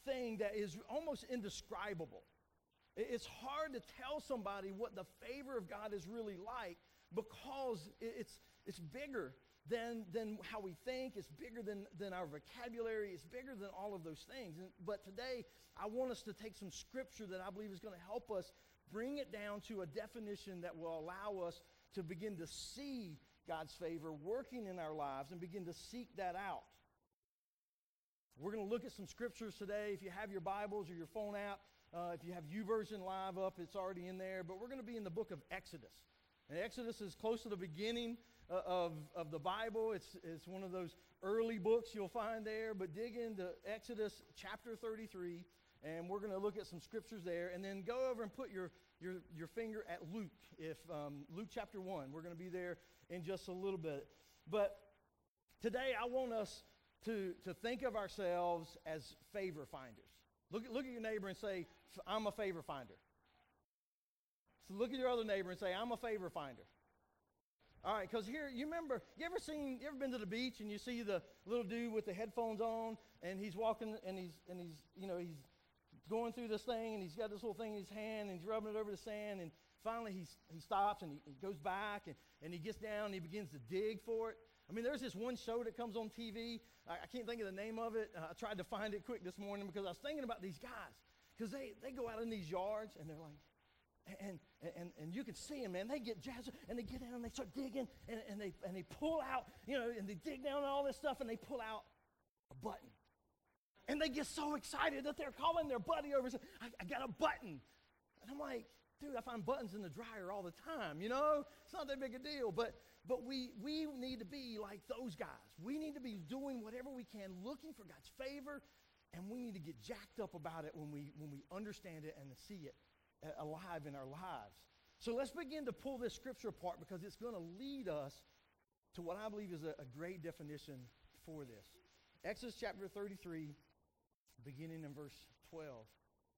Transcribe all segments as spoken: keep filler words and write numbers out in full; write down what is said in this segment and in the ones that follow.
thing that is almost indescribable. It's hard to tell somebody what the favor of God is really like because it's, it's bigger than, than how we think. It's bigger than, than our vocabulary. It's bigger than all of those things. And, but today, I want us to take some scripture that I believe is going to help us bring it down to a definition that will allow us to begin to see God's favor working in our lives and begin to seek that out. We're going to look at some scriptures today. If you have your Bibles or your phone app, uh, if you have YouVersion Live up, it's already in there. But we're going to be in the book of Exodus. And Exodus is close to the beginning uh, of, of the Bible. It's, it's one of those early books you'll find there. But dig into Exodus chapter thirty-three, and we're going to look at some scriptures there. And then go over and put your, your, your finger at Luke, if um, Luke chapter one. We're going to be there in just a little bit. But today I want us to, to think of ourselves as favor finders. Look, look at your neighbor and say, I'm a favor finder. So look at your other neighbor and say, I'm a favor finder. All right, because here, you remember, you ever seen, you ever been to the beach and you see the little dude with the headphones on and he's walking and he's, and he's, you know, he's going through this thing and he's got this little thing in his hand and he's rubbing it over the sand and finally he's, he stops and he, he goes back and, and he gets down and he begins to dig for it. I mean, there's this one show that comes on T V. I, I can't think of the name of it. Uh, I tried to find it quick this morning because I was thinking about these guys. Because they, they go out in these yards and they're like, and, and, and you can see them, man. They get jazzed and they get down and they start digging and, and, they, and they pull out, you know, and they dig down and all this stuff and they pull out a button. And they get so excited that they're calling their buddy over and saying, I, I got a button. And I'm like, dude, I find buttons in the dryer all the time, you know? It's not that big a deal. But but we we need to be like those guys. We need to be doing whatever we can, looking for God's favor, and we need to get jacked up about it when we when we understand it and see it alive in our lives. So let's begin to pull this scripture apart because it's going to lead us to what I believe is a, a great definition for this. Exodus chapter thirty-three, beginning in verse twelve.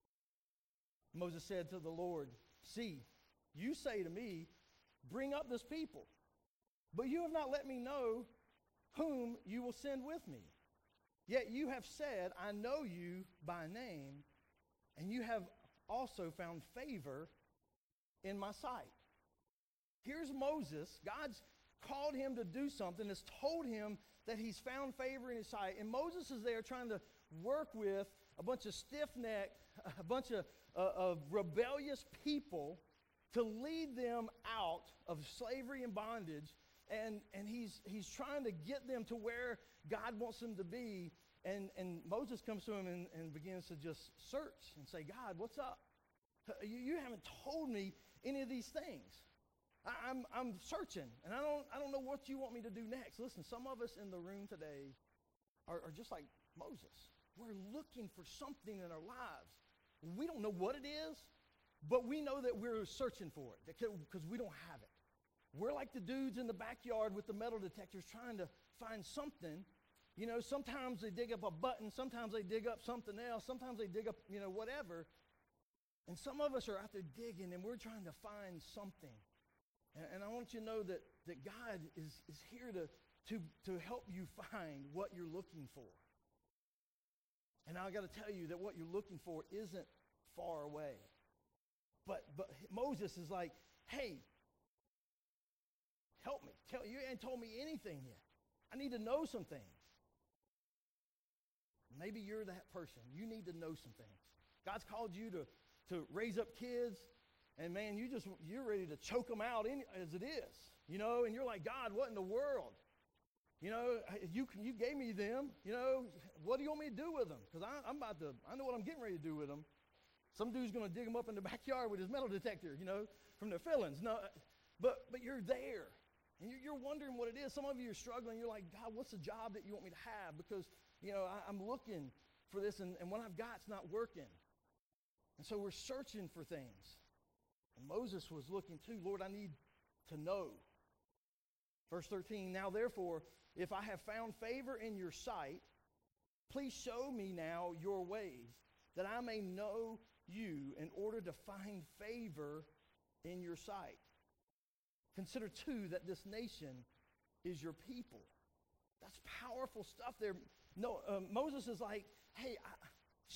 Moses said to the Lord, see, you say to me, bring up this people, but you have not let me know whom you will send with me. Yet you have said, I know you by name, and you have also found favor in my sight. Here's Moses. God's called him to do something, has told him that he's found favor in his sight. And Moses is there trying to work with a bunch of stiff-necked, a bunch of, uh, of rebellious people to lead them out of slavery and bondage. And, and he's, he's trying to get them to where God wants them to be. And, and Moses comes to him and, and begins to just search and say, God, what's up? You, you haven't told me any of these things. I, I'm, I'm searching, and I don't, I don't know what you want me to do next. Listen, some of us in the room today are, are just like Moses. We're looking for something in our lives. We don't know what it is, but we know that we're searching for it because we don't have it. We're like the dudes in the backyard with the metal detectors trying to find something. You know, sometimes they dig up a button, sometimes they dig up something else, sometimes they dig up, you know, whatever. And some of us are out there digging and we're trying to find something. And, and I want you to know that, that God is, is here to, to, to help you find what you're looking for. And I got to tell you that what you're looking for isn't far away. But but Moses is like, hey, help me. Tell you ain't told me anything yet. I need to know some things. Maybe you're that person. You need to know some things. God's called you to, to raise up kids, and man, you just you're ready to choke them out in, as it is. You know, and you're like, God, what in the world? You know, you you gave me them. You know, what do you want me to do with them? Because I'm about to, I know what I'm getting ready to do with them. Some dude's going to dig them up in the backyard with his metal detector, you know, from their fillings. No, but but you're there, and you're, you're wondering what it is. Some of you are struggling. You're like, God, what's the job that you want me to have? Because, you know, I, I'm looking for this, and, and what I've got's not working. And so we're searching for things. And Moses was looking too. Lord, I need to know. Verse thirteen, now therefore, if I have found favor in your sight, please show me now your ways, that I may know you in order to find favor in your sight. Consider too that this nation is your people. That's powerful stuff there. No, uh, Moses is like, hey, I,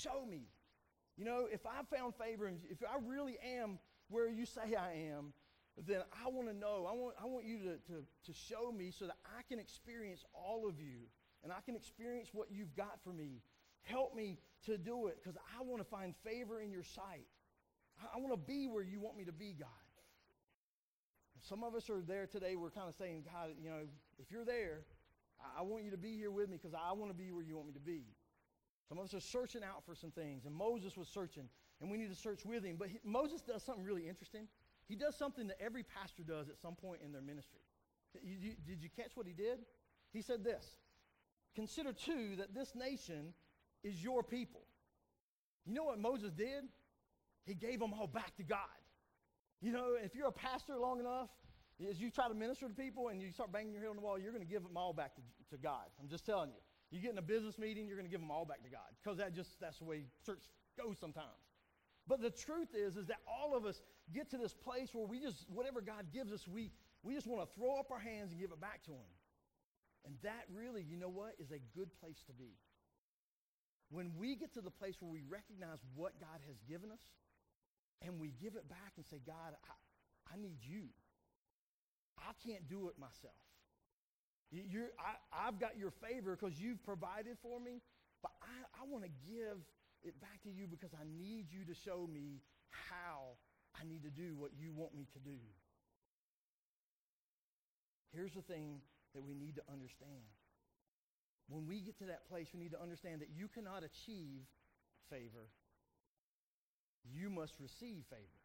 show me. You know, if I found favor, and if I really am where you say I am, then I want to know. I want, I want you to, to, to show me so that I can experience all of you, and I can experience what you've got for me. Help me to do it, because I want to find favor in your sight. I, I want to be where you want me to be, God. Some of us are there today. We're kind of saying, God, you know, if you're there, I, I want you to be here with me, because I want to be where you want me to be. Some of us are searching out for some things, and Moses was searching, and we need to search with him. But he, Moses does something really interesting. He does something that every pastor does at some point in their ministry. You, you, did you catch what he did? He said this: consider too that this nation is your people. You know what Moses did? He gave them all back to God. You know, if you're a pastor long enough, as you try to minister to people and you start banging your head on the wall, you're going to give them all back to, to God. I'm just telling you. You get in a business meeting, you're going to give them all back to God, because that just that's the way church goes sometimes. But the truth is, is that all of us get to this place where we just, whatever God gives us, we, we just want to throw up our hands and give it back to him. And that really, you know what, is a good place to be. When we get to the place where we recognize what God has given us, and we give it back and say, God, I, I need you. I can't do it myself. You're, I, I've got your favor because you've provided for me, but I, I want to give it back to you because I need you to show me how I need to do what you want me to do. Here's the thing that we need to understand. When we get to that place, we need to understand that you cannot achieve favor. You must receive favor.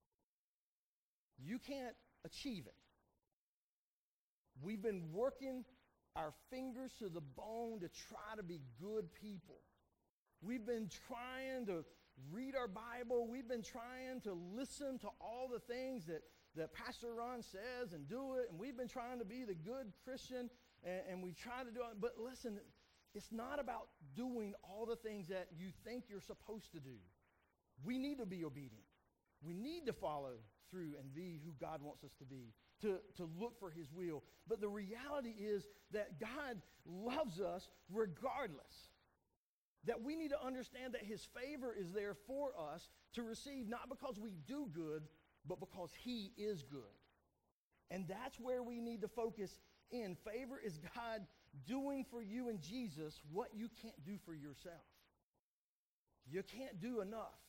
You can't achieve it. We've been working our fingers to the bone to try to be good people. We've been trying to read our Bible. We've been trying to listen to all the things that, that Pastor Ron says and do it. And we've been trying to be the good Christian, and, and we try to do it. But listen, it's not about doing all the things that you think you're supposed to do. We need to be obedient. We need to follow through and be who God wants us to be, to, to look for his will. But the reality is that God loves us regardless. That we need to understand that his favor is there for us to receive, not because we do good, but because he is good. And that's where we need to focus in. Favor is God doing for you in Jesus what you can't do for yourself. You can't do enough.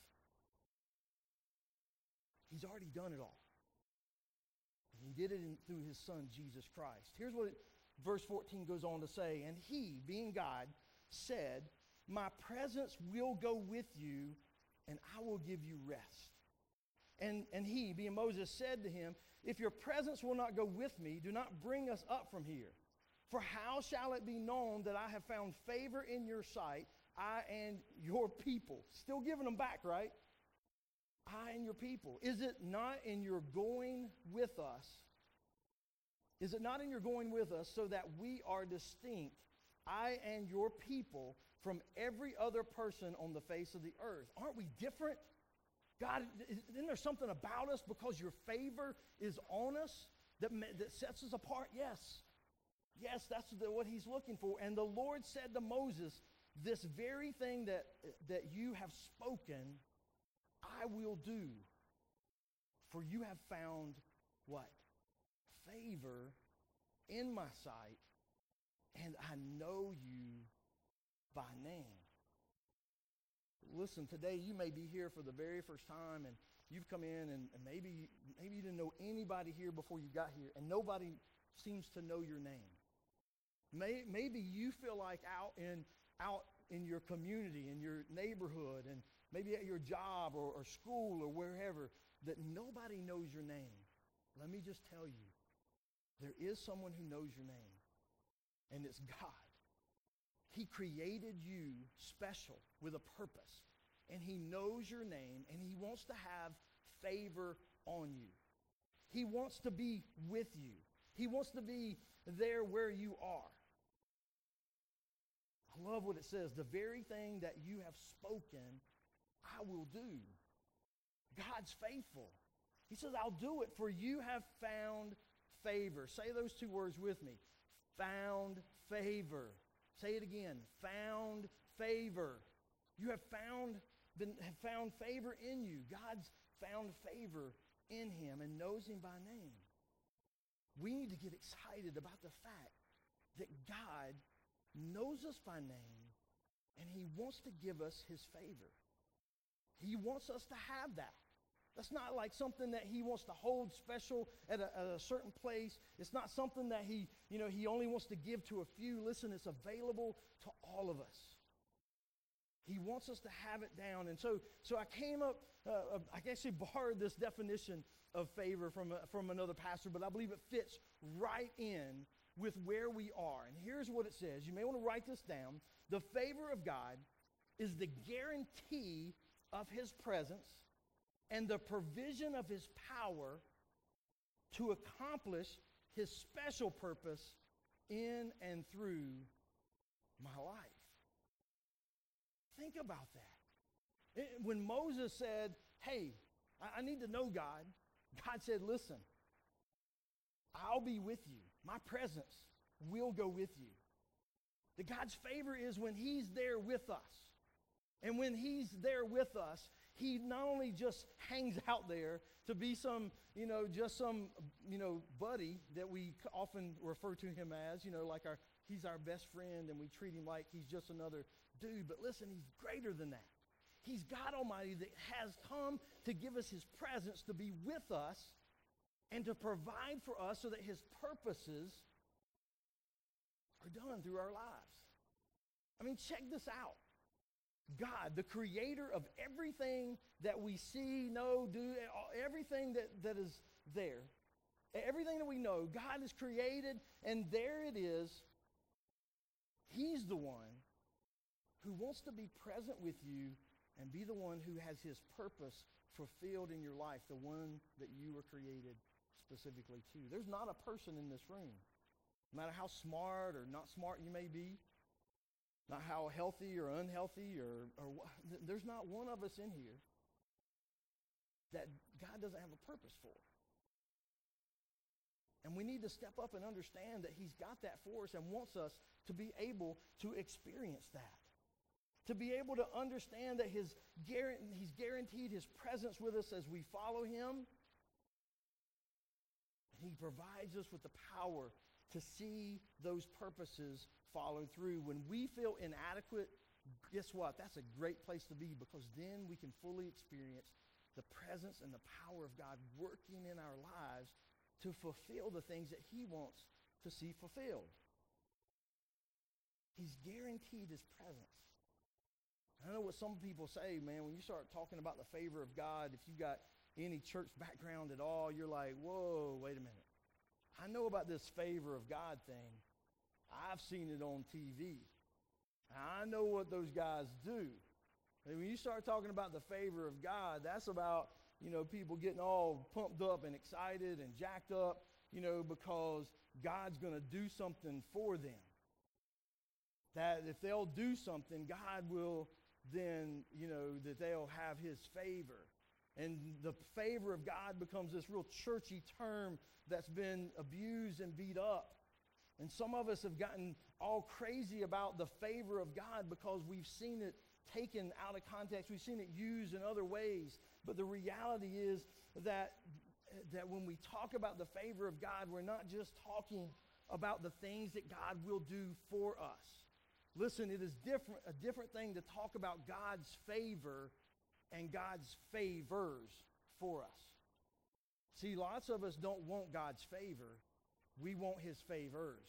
He's already done it all. And he did it in, through his son, Jesus Christ. Here's what it, verse fourteen goes on to say. And he, being God, said, my presence will go with you, and I will give you rest. And, and he, being Moses, said to him, if your presence will not go with me, do not bring us up from here. For how shall it be known that I have found favor in your sight, I and your people? Still giving them back, right? I and your people. Is it not in your going with us? Is it not in your going with us so that we are distinct, I and your people, from every other person on the face of the earth? Aren't we different? God, isn't there something about us because your favor is on us that, that sets us apart? Yes. Yes, that's the, what he's looking for. And the Lord said to Moses, this very thing that, that you have spoken, I will do, for you have found what? Favor in my sight, and I know you by name. Listen, today you may be here for the very first time, and you've come in, and, and maybe, maybe you didn't know anybody here before you got here, and nobody seems to know your name. May, maybe you feel like out in, out in your community, in your neighborhood, and maybe at your job or, or school or wherever, that nobody knows your name. Let me just tell you, there is someone who knows your name, and it's God. He created you special with a purpose, and he knows your name, and he wants to have favor on you. He wants to be with you. He wants to be there where you are. I love what it says, the very thing that you have spoken, I will do. God's faithful. He says, I'll do it, for you have found favor. Say those two words with me. Found favor. Say it again. Found favor. You have found, been, have found favor in you. God's found favor in him and knows him by name. We need to get excited about the fact that God knows us by name and he wants to give us his favor. He wants us to have that. That's not like something that he wants to hold special at a, at a certain place. It's not something that he, you know, he only wants to give to a few. Listen, it's available to all of us. He wants us to have it down. And so, so I came up, uh, I actually borrowed this definition of favor from, a, from another pastor, but I believe it fits right in with where we are. And here's what it says. You may want to write this down. The favor of God is the guarantee of his presence and the provision of his power to accomplish his special purpose in and through my life. Think about that. It, when Moses said, hey, I, I need to know God, God said, listen, I'll be with you. My presence will go with you. That God's favor is when he's there with us. And when he's there with us, he not only just hangs out there to be some, you know, just some, you know, buddy that we often refer to him as, you know, like our, he's our best friend and we treat him like he's just another dude. But listen, he's greater than that. He's God Almighty that has come to give us his presence, to be with us, and to provide for us so that his purposes are done through our lives. I mean, check this out. God, the creator of everything that we see, know, do, everything that, that is there, everything that we know, God has created, and there it is. He's the one who wants to be present with you and be the one who has his purpose fulfilled in your life, the one that you were created specifically to. There's not a person in this room, no matter how smart or not smart you may be, not how healthy or unhealthy, or, or there's not one of us in here that God doesn't have a purpose for. And we need to step up and understand that he's got that for us and wants us to be able to experience that. To be able to understand that his, he's guaranteed his presence with us as we follow him. And he provides us with the power to see those purposes follow through. When we feel inadequate, guess what? That's a great place to be, because then we can fully experience the presence and the power of God working in our lives to fulfill the things that he wants to see fulfilled. He's guaranteed his presence. I know what some people say, man, when you start talking about the favor of God, if you got any church background at all, you're like, whoa, wait a minute. I know about this favor of God thing. I've seen it on T V. I know what those guys do. And when you start talking about the favor of God, that's about, you know, people getting all pumped up and excited and jacked up, you know, because God's going to do something for them. That if they'll do something, God will then, you know, that they'll have his favor. And the favor of God becomes this real churchy term that's been abused and beat up. And some of us have gotten all crazy about the favor of God because we've seen it taken out of context. We've seen it used in other ways. But the reality is that, that when we talk about the favor of God, we're not just talking about the things that God will do for us. Listen, it is different, a different thing to talk about God's favor and God's favors for us. See, lots of us don't want God's favor. We want his favors.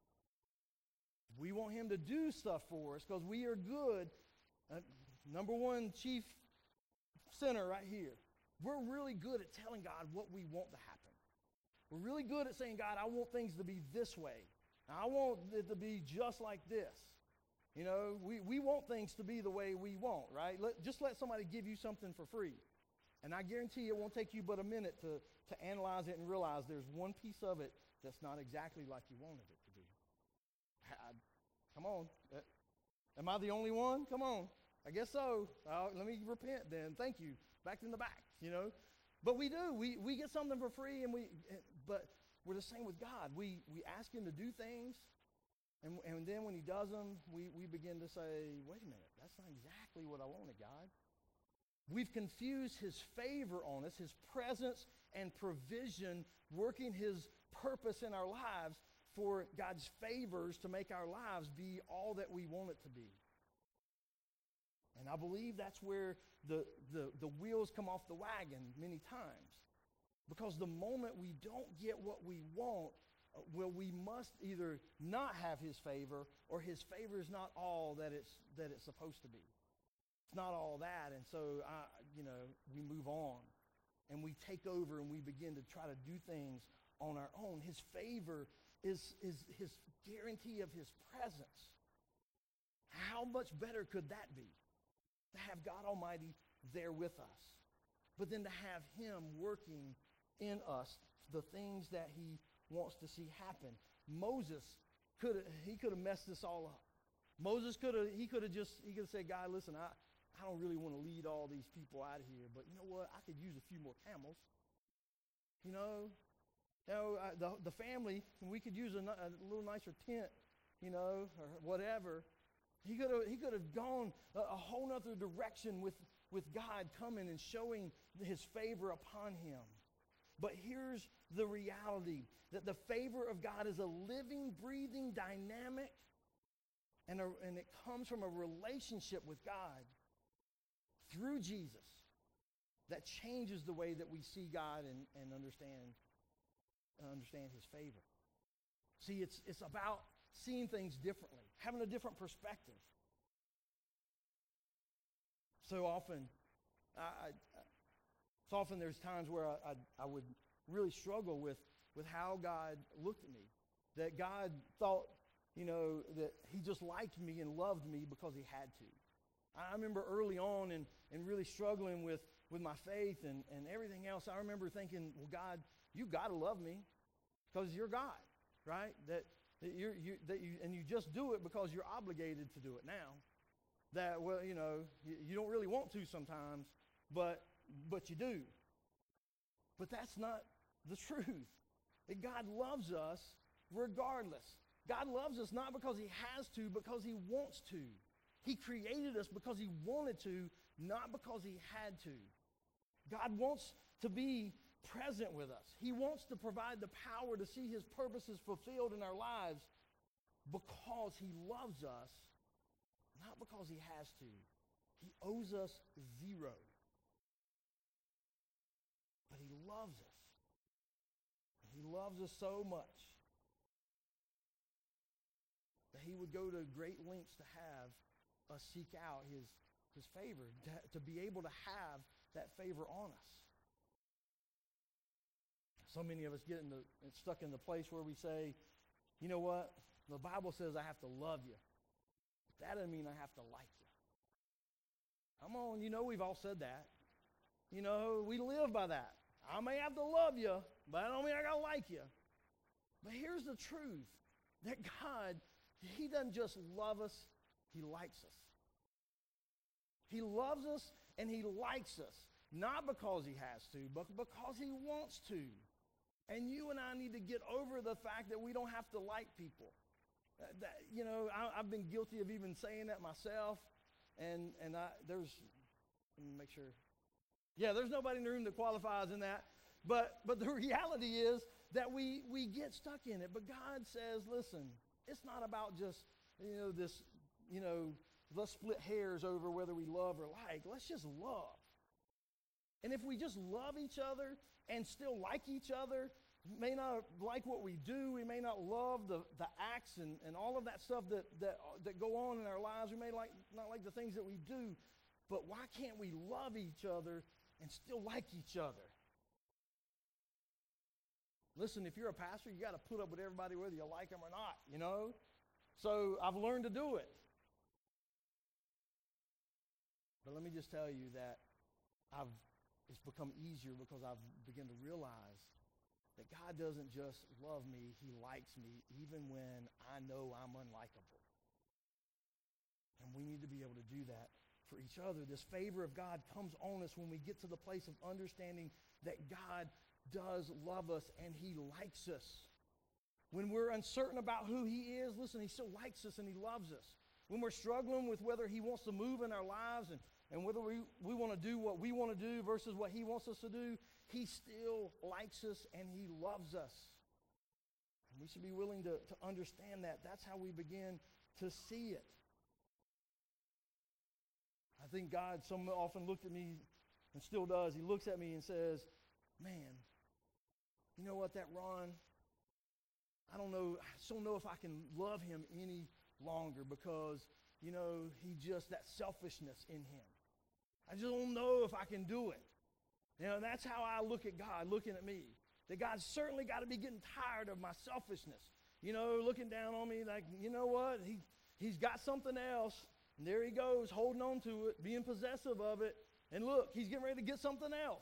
We want him to do stuff for us because we are good. Uh, number one chief sinner right here. We're really good at telling God what we want to happen. We're really good at saying, God, I want things to be this way. I want it to be just like this. You know, we, we want things to be the way we want, right? Let, just let somebody give you something for free. And I guarantee it won't take you but a minute to, to analyze it and realize there's one piece of it that's not exactly like you wanted it to be. I, come on. Uh, am I the only one? Come on. I guess so. Uh, let me repent then. Thank you. Back in the back, you know. But we do. We, we get something for free, and we. But we're the same with God. We, we ask him to do things. And, and then when he does them, we, we begin to say, wait a minute, that's not exactly what I wanted, God. We've confused his favor on us, his presence and provision, working his purpose in our lives for God's favors to make our lives be all that we want it to be. And I believe that's where the, the, the wheels come off the wagon many times. Because the moment we don't get what we want, uh, well, we must either not have his favor, or his favor is not all that it's, that it's supposed to be. It's not all that, and so, I, you know, we move on. And we take over and we begin to try to do things on our own. His favor is, is his guarantee of his presence. How much better could that be? To have God Almighty there with us. But then to have him working in us the things that he wants to see happen. Moses could have, he could have messed this all up. Moses could have, he could have just, he could have said, God, listen, I, I don't really want to lead all these people out of here, but you know what? I could use a few more camels. You know, you know I, the, the family, we could use a, a little nicer tent, you know, or whatever. He could have, he could have gone a, a whole other direction with, with God coming and showing his favor upon him. But here's the reality, that the favor of God is a living, breathing, dynamic, and, a, and it comes from a relationship with God through Jesus that changes the way that we see God and, and understand, understand his favor. See, it's, it's about seeing things differently, having a different perspective. So often, I, I, so often there's times where I, I, I would really struggle with, with how God looked at me. That God thought, you know, that he just liked me and loved me because he had to. I remember early on and, and really struggling with, with my faith and, and everything else. I remember thinking, well, God, you got to love me because you're God, right? That, that, you're, you, that you, and you just do it because you're obligated to do it now. That, well, you know, you, you don't really want to sometimes, but but you do. But that's not the truth. That God loves us regardless. God loves us not because he has to, because he wants to. He created us because he wanted to, not because he had to. God wants to be present with us. He wants to provide the power to see his purposes fulfilled in our lives because he loves us, not because he has to. He owes us zero. But he loves us. He loves us so much that he would go to great lengths to have us seek out his, his favor, to, to be able to have that favor on us. So many of us get in the, stuck in the place where we say, you know what? The Bible says I have to love you. But that doesn't mean I have to like you. Come on, you know we've all said that. You know, we live by that. I may have to love you, but I don't mean I got to like you. But here's the truth, that God, he doesn't just love us, he likes us. He loves us and he likes us, not because he has to, but because he wants to. And you and I need to get over the fact that we don't have to like people. Uh, that, you know, I, I've been guilty of even saying that myself, and, and I, there's, let me make sure. Yeah, there's nobody in the room that qualifies in that. But but the reality is that we, we get stuck in it. But God says, listen, it's not about just, you know, this, you know, let's split hairs over whether we love or like. Let's just love. And if we just love each other and still like each other, may not like what we do, we may not love the, the acts and, and all of that stuff that, that, that go on in our lives, we may like not like the things that we do, but why can't we love each other and still like each other? Listen, if you're a pastor, you got to put up with everybody whether you like them or not, you know? So I've learned to do it. But let me just tell you that I've it's become easier because I've begun to realize that God doesn't just love me, he likes me even when I know I'm unlikable. And we need to be able to do that for each other. This favor of God comes on us when we get to the place of understanding that God does love us and he likes us. When we're uncertain about who he is, listen, he still likes us and he loves us. When we're struggling with whether he wants to move in our lives and, and whether we, we want to do what we want to do versus what he wants us to do, he still likes us and he loves us. And we should be willing to, to understand that. That's how we begin to see it. I think God so often looked at me and still does. He looks at me and says, man, you know what, that Ron, I don't know, I just don't know if I can love him any longer because, you know, he just, that selfishness in him. I just don't know if I can do it. You know, that's how I look at God, looking at me. That God's certainly got to be getting tired of my selfishness. You know, looking down on me like, you know what, he, he's got something else. And there he goes, holding on to it, being possessive of it. And look, he's getting ready to get something else.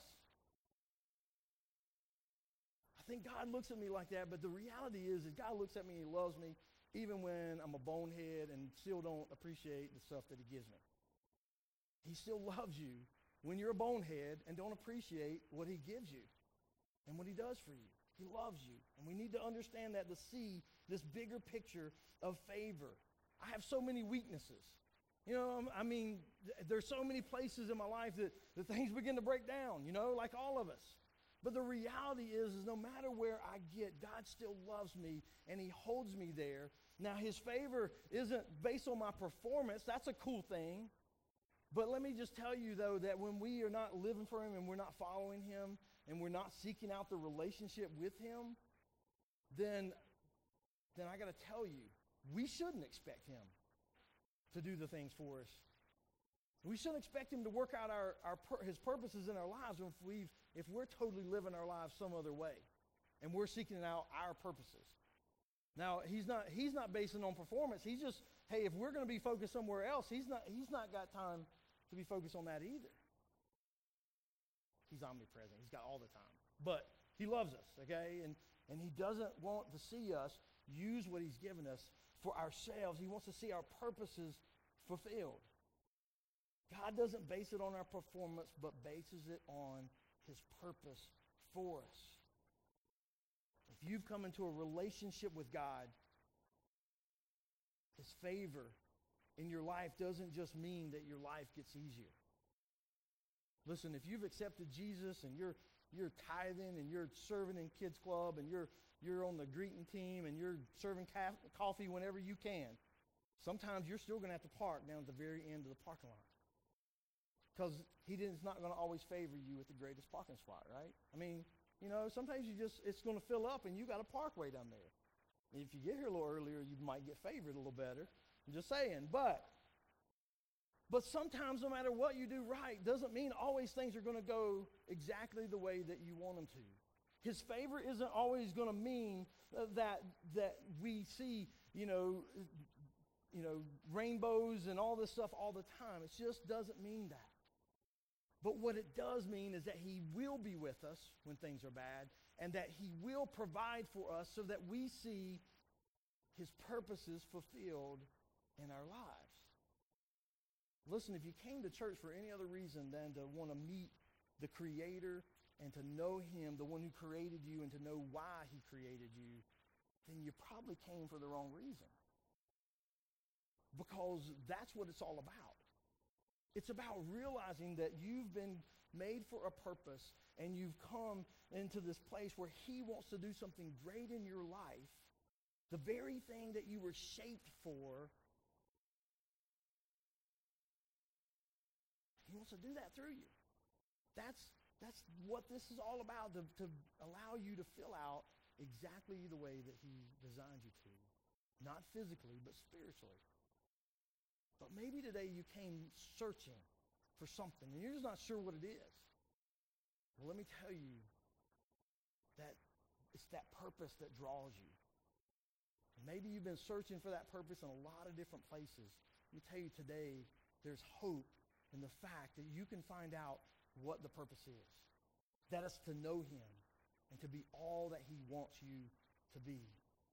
I think God looks at me like that, but the reality is that God looks at me and he loves me even when I'm a bonehead and still don't appreciate the stuff that he gives me. He still loves you when you're a bonehead and don't appreciate what he gives you and what he does for you. He loves you. And we need to understand that to see this bigger picture of favor. I have so many weaknesses. You know, I mean, there's so many places in my life that, that things begin to break down, you know, like all of us. But the reality is, is no matter where I get, God still loves me and he holds me there. Now, his favor isn't based on my performance. That's a cool thing. But let me just tell you, though, that when we are not living for him and we're not following him and we're not seeking out the relationship with him, then, then I got to tell you, we shouldn't expect him to do the things for us. We shouldn't expect him to work out our, our his purposes in our lives if, we've, if we're totally living our lives some other way and we're seeking out our purposes. Now, he's not, he's not basing on performance. He's just, hey, if we're going to be focused somewhere else, he's not, he's not got time to be focused on that either. He's omnipresent. He's got all the time. But he loves us, okay? And, and he doesn't want to see us use what he's given us for ourselves. He wants to see our purposes fulfilled. God doesn't base it on our performance, but bases it on his purpose for us. If you've come into a relationship with God, his favor in your life doesn't just mean that your life gets easier. Listen, if you've accepted Jesus and you're you're tithing and you're serving in kids club and you're you're on the greeting team and you're serving ca- coffee whenever you can, sometimes you're still going to have to park down at the very end of the parking lot. Because he is not going to always favor you with the greatest parking spot, right? I mean, you know, sometimes you just, it's going to fill up and you got a parkway down there. And if you get here a little earlier, you might get favored a little better. I'm just saying. But, but sometimes no matter what you do right, doesn't mean always things are going to go exactly the way that you want them to. His favor isn't always going to mean that, that we see, you know, you know, rainbows and all this stuff all the time. It just doesn't mean that. But what it does mean is that he will be with us when things are bad and that he will provide for us so that we see his purposes fulfilled in our lives. Listen, if you came to church for any other reason than to want to meet the Creator and to know him, the one who created you, and to know why he created you, then you probably came for the wrong reason. Because that's what it's all about. It's about realizing that you've been made for a purpose and you've come into this place where he wants to do something great in your life, the very thing that you were shaped for. He wants to do that through you. That's, that's what this is all about, to, to allow you to fill out exactly the way that he designed you to. Not physically, but spiritually. But maybe today you came searching for something and you're just not sure what it is. Well, let me tell you that it's that purpose that draws you. And maybe you've been searching for that purpose in a lot of different places. Let me tell you today, there's hope in the fact that you can find out what the purpose is. That is to know him and to be all that he wants you to be.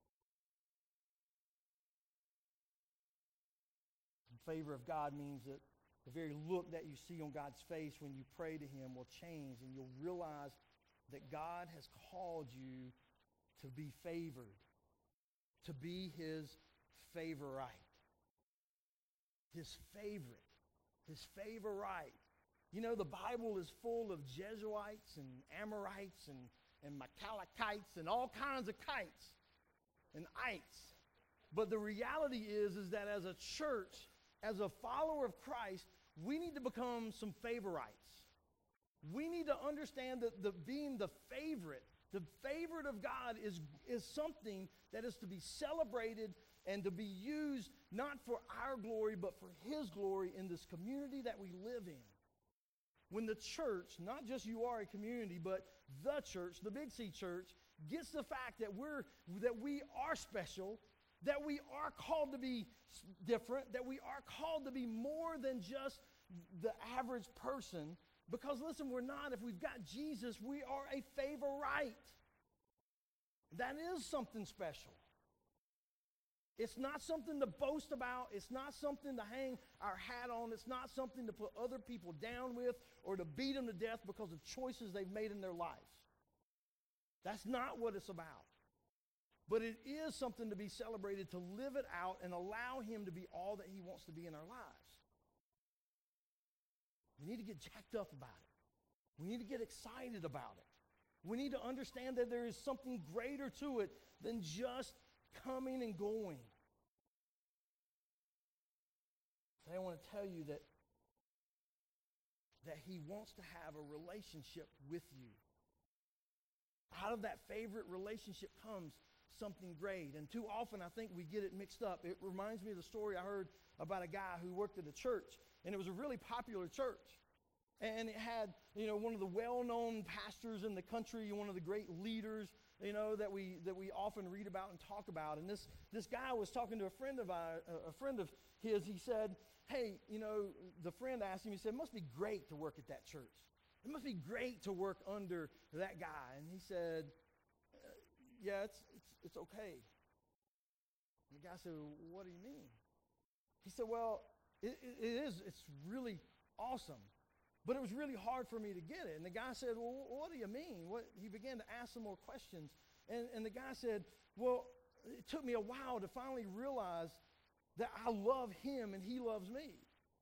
The favor of God means that the very look that you see on God's face when you pray to him will change, and you'll realize that God has called you to be favored. to be his favorite. His favorite. His favorite. You know, the Bible is full of Jesuites and Amorites and, and Macalakites and all kinds of kites and ites. But the reality is, is that as a church, as a follower of Christ, we need to become some favorites. We need to understand that the, being the favorite, the favorite of God is, is something that is to be celebrated and to be used not for our glory, but for his glory in this community that we live in. When the church, not just you are a community, but the church, the Big C church, gets the fact that we're that we are special, that we are called to be different, that we are called to be more than just the average person. Because listen, we're not. If we've got Jesus, we are a favorite. That is something special. It's not something to boast about. It's not something to hang our hat on. It's not something to put other people down with or to beat them to death because of choices they've made in their lives. That's not what it's about. But it is something to be celebrated, to live it out and allow him to be all that he wants to be in our lives. We need to get jacked up about it. We need to get excited about it. We need to understand that there is something greater to it than just coming and going. Today I want to tell you that, that he wants to have a relationship with you. Out of that favorite relationship comes something great. And too often I think we get it mixed up. It reminds me of the story I heard about a guy who worked at a church, and it was a really popular church. And it had, you know, one of the well-known pastors in the country, one of the great leaders, you know, that we that we often read about and talk about. And this this guy was talking to a friend of I, a friend of his. He said, "Hey, you know," the friend asked him. He said, "It must be great to work at that church. It must be great to work under that guy." And he said, "Yeah, it's it's it's okay." And the guy said, "Well, what do you mean?" He said, "Well, it, it, it is. It's really awesome. But it was really hard for me to get it." And the guy said, "Well, what do you mean?" What? He began to ask some more questions. And, and the guy said, "Well, it took me a while to finally realize that I love him and he loves me."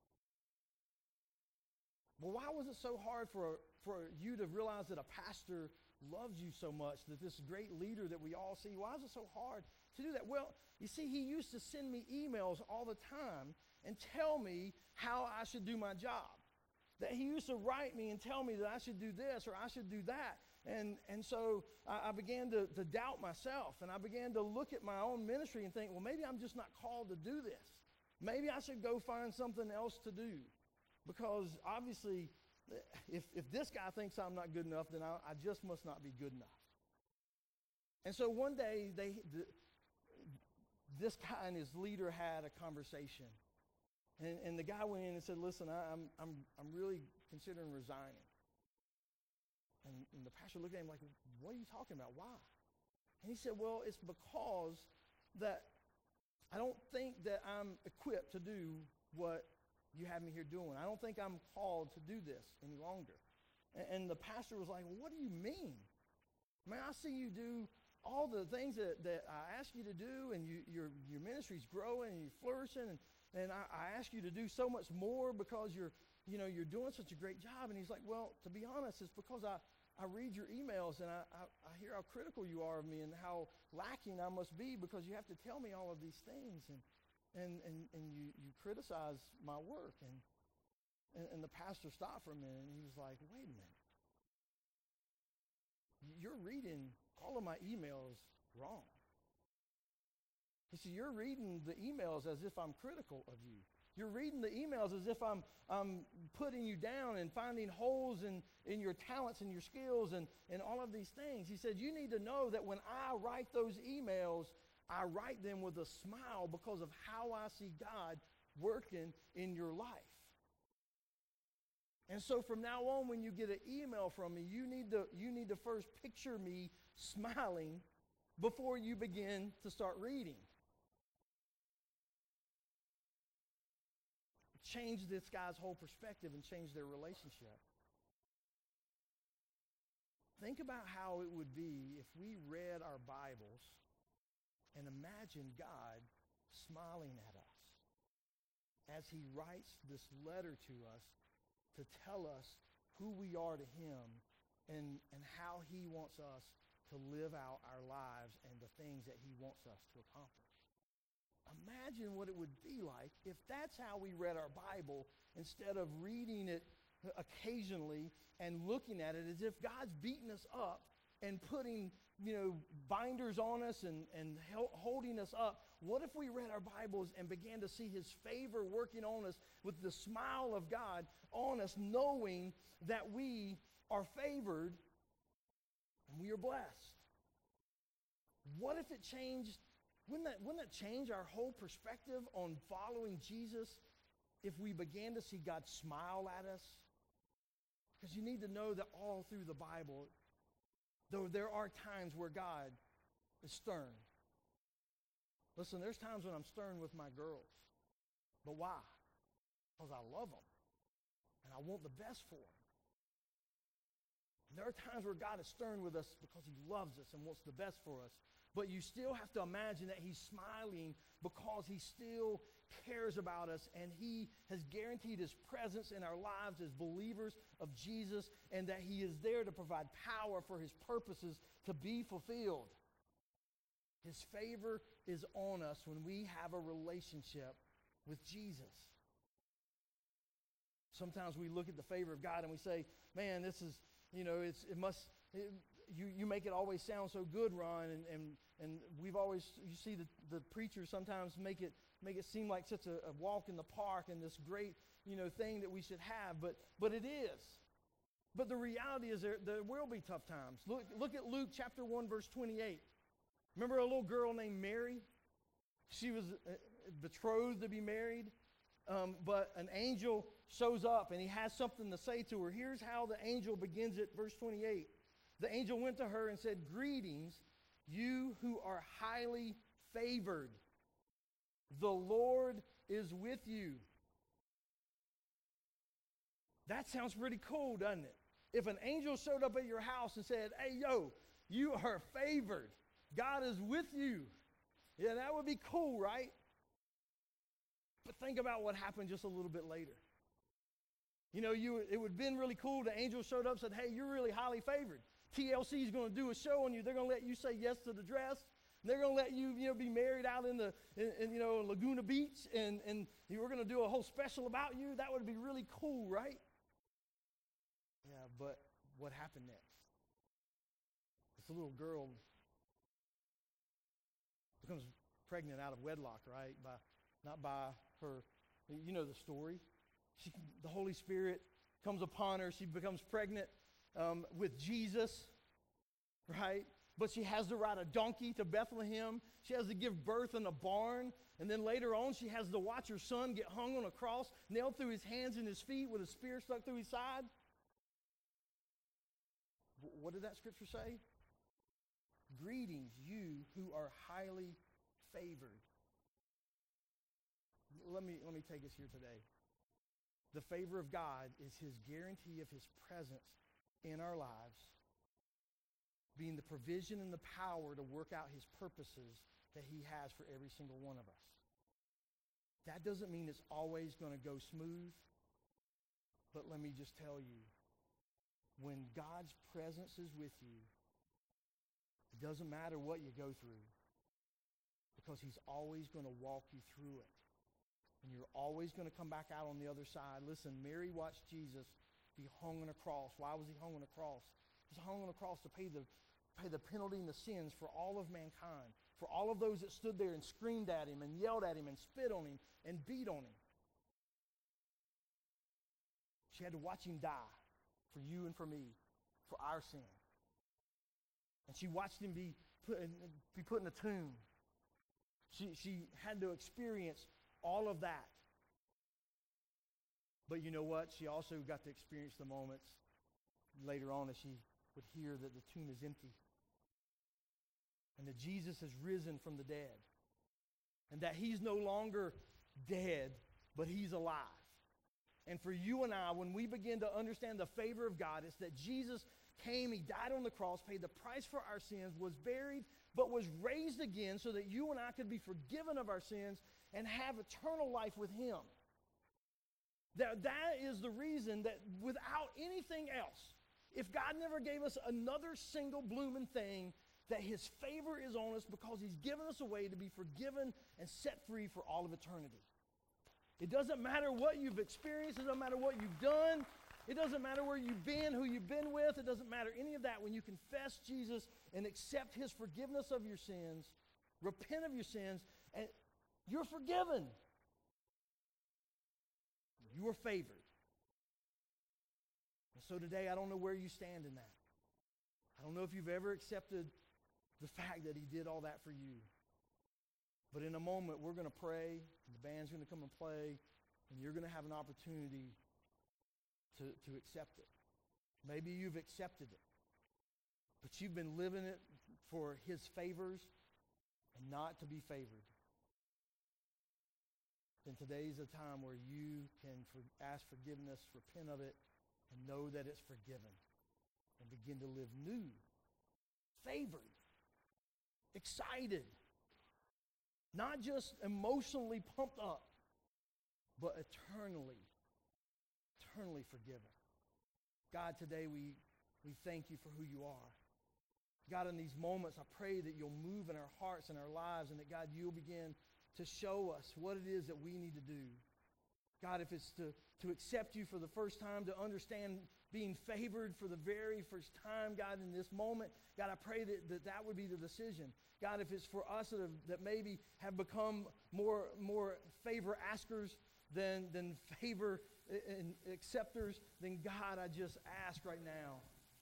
Well, why was it so hard for, for you to realize that a pastor loves you so much, that this great leader that we all see, why is it so hard to do that? Well, you see, he used to send me emails all the time and tell me how I should do my job. That he used to write me and tell me that I should do this or I should do that. And, and so I, I began to, to doubt myself, and I began to look at my own ministry and think, well, maybe I'm just not called to do this. Maybe I should go find something else to do. Because obviously, if, if this guy thinks I'm not good enough, then I, I just must not be good enough. And so one day, they, the, this guy and his leader had a conversation. And, and the guy went in and said, "Listen, I, I'm, I'm, I'm really considering resigning." And, and the pastor looked at him like, "What are you talking about? Why?" And he said, "Well, it's because that I don't think that I'm equipped to do what you have me here doing. I don't think I'm called to do this any longer." And, and the pastor was like, "Well, what do you mean? Man, I see you do all the things that, that I ask you to do, and you, your, your ministry's growing and you're flourishing, and And I, I ask you to do so much more because you're, you know, you're doing such a great job." And he's like, "Well, to be honest, it's because I, I read your emails and I, I, I hear how critical you are of me and how lacking I must be because you have to tell me all of these things. And and and, and you, you criticize my work." And, and and the pastor stopped for a minute and he was like, "Wait a minute. You're reading all of my emails wrong." He said, "You're reading the emails as if I'm critical of you. You're reading the emails as if I'm, I'm putting you down and finding holes in, in your talents and your skills and, and all of these things." He said, "You need to know that when I write those emails, I write them with a smile because of how I see God working in your life. And so from now on, when you get an email from me, you need to, you need to first picture me smiling before you begin to start reading." Change this guy's whole perspective and change their relationship. Think about how it would be if we read our Bibles And imagine God smiling at us as he writes this letter to us to tell us who we are to him and, and how he wants us to live out our lives and the things that he wants us to accomplish. Imagine what it would be like if that's how we read our Bible instead of reading it occasionally and looking at it as if God's beating us up and putting, you know, binders on us and, and hel- holding us up. What if we read our Bibles and began to see his favor working on us with the smile of God on us, knowing that we are favored and we are blessed? What if it changed? Wouldn't that, wouldn't that change our whole perspective on following Jesus if we began to see God smile at us? Because you need to know that all through the Bible, though there are times where God is stern. Listen, there's times when I'm stern with my girls. But why? Because I love them. And I want the best for them. And there are times where God is stern with us because he loves us and wants the best for us. But you still have to imagine that he's smiling because he still cares about us, and he has guaranteed his presence in our lives as believers of Jesus, and that he is there to provide power for his purposes to be fulfilled. His favor is on us when we have a relationship with Jesus. Sometimes we look at the favor of God and we say, man, this is, you know, it's it must, it, you, you make it always sound so good, Ron, and, and, and we've always, you see the, the preachers sometimes make it make it seem like such a, a walk in the park and this great, you know, thing that we should have, but but it is. But the reality is there, there will be tough times. Look, look at Luke chapter one, verse twenty-eight. Remember a little girl named Mary? She was uh, betrothed to be married, um, but an angel shows up and he has something to say to her. Here's how the angel begins it, verse twenty-eight. The angel went to her and said, "Greetings, you who are highly favored. The Lord is with you." That sounds pretty cool, doesn't it? If an angel showed up at your house and said, "Hey, yo, you are favored. God is with you." Yeah, that would be cool, right? But think about what happened just a little bit later. You know, you it would have been really cool. The angel showed up and said, "Hey, you're really highly favored. T L C is going to do a show on you. They're going to let you say yes to the dress. They're going to let you, you know, be married out in the, in, in, you know, Laguna Beach, and, and you were going to do a whole special about you." That would be really cool, right? Yeah, but what happened next? This little girl becomes pregnant out of wedlock, right? By not by her, you know the story. She, the Holy Spirit comes upon her. She becomes pregnant um, with Jesus, right? But she has to ride a donkey to Bethlehem. She has to give birth in a barn. And then later on, she has to watch her son get hung on a cross, nailed through his hands and his feet with a spear stuck through his side. What did that scripture say? Greetings, you who are highly favored. Let me, let me take us here today. The favor of God is his guarantee of his presence in our lives, being the provision and the power to work out his purposes that he has for every single one of us. That doesn't mean it's always going to go smooth, but let me just tell you, when God's presence is with you, it doesn't matter what you go through, because he's always going to walk you through it. And you're always going to come back out on the other side. Listen, Mary watched Jesus be hung on a cross. Why was he hung on a cross? He was hung on a cross to pay the, pay the penalty and the sins for all of mankind, for all of those that stood there and screamed at him and yelled at him and spit on him and beat on him. She had to watch him die for you and for me, for our sin. And she watched him be put in, be put in a tomb. She, she had to experience all of that. But you know what? She also got to experience the moments later on as she would hear that the tomb is empty, and that Jesus has risen from the dead, and that he's no longer dead, but he's alive. And for you and I, when we begin to understand the favor of God, it's that Jesus came, he died on the cross, paid the price for our sins, was buried, but was raised again so that you and I could be forgiven of our sins and have eternal life with him. That, that is the reason that without anything else, if God never gave us another single blooming thing, that his favor is on us because he's given us a way to be forgiven and set free for all of eternity. It doesn't matter what you've experienced. It doesn't matter what you've done. It doesn't matter where you've been, who you've been with. It doesn't matter any of that. When you confess Jesus and accept his forgiveness of your sins, repent of your sins, and you're forgiven. You are favored. And so today, I don't know where you stand in that. I don't know if you've ever accepted the fact that he did all that for you. But in a moment, we're going to pray, and the band's going to come and play, and you're going to have an opportunity to, to accept it. Maybe you've accepted it, but you've been living it for his favors and not to be favored. Then today's a time where you can for, ask forgiveness, repent of it, and know that it's forgiven, and begin to live new, favored, excited, not just emotionally pumped up, but eternally, eternally forgiven. God, today we, we thank you for who you are. God, in these moments, I pray that you'll move in our hearts and our lives, and that, God, you'll begin to show us what it is that we need to do. God, if it's to, to accept you for the first time, to understand being favored for the very first time, God, in this moment, God, I pray that that, that would be the decision. God, if it's for us that, have, that maybe have become more, more favor askers than, than favor and acceptors, then God, I just ask right now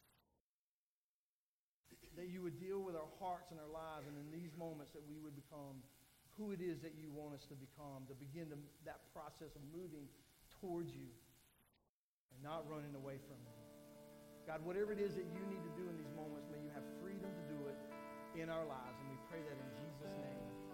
that you would deal with our hearts and our lives, and in these moments that we would become who it is that you want us to become, to begin to, that process of moving towards you and not running away from you. God, whatever it is that you need to do in these moments, may you have freedom to do it in our lives, and we pray that in Jesus' name.